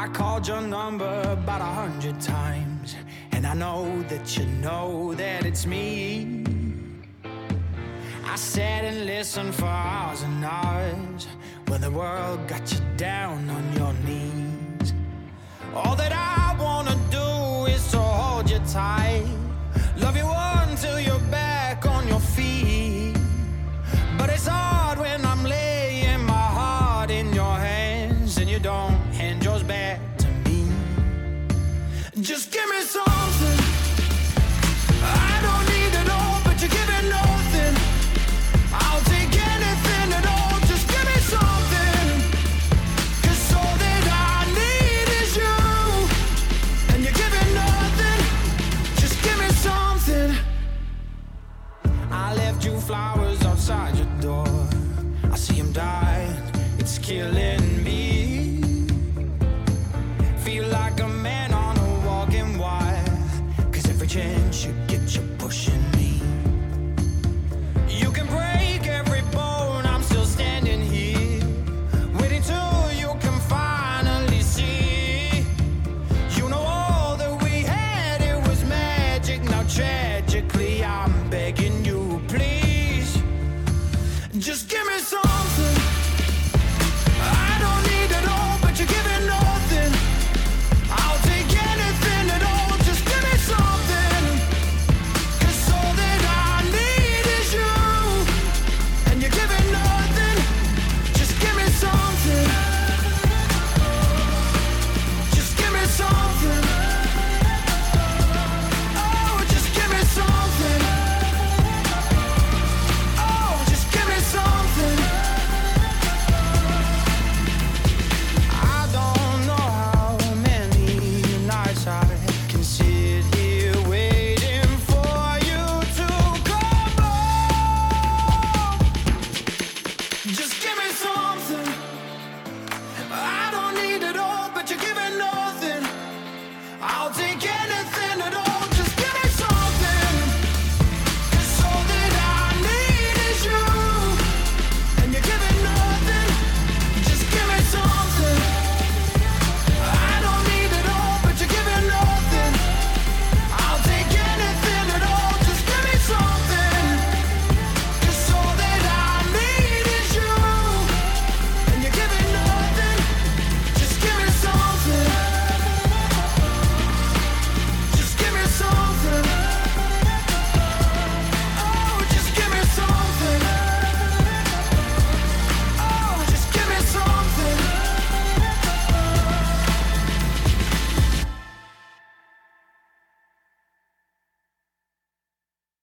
I called your number about 100 times, and I know that it's me. I sat and listened for hours and hours when the world got you down on your knees. All that I wanna do is to hold you tight, love you until you're back on your feet. But it's hard when I'm laying my heart in your hands and you don't hand yours back to me. Just give me something. I don't need it all, but you give it nothing. I'll take anything at all. Just give me something, 'cause all that I need is you, and you give it nothing. Just give me something. I left you flowers outside your door. I see them dying, it's killing me. Feel like a man on a walking wire, 'cause every chance you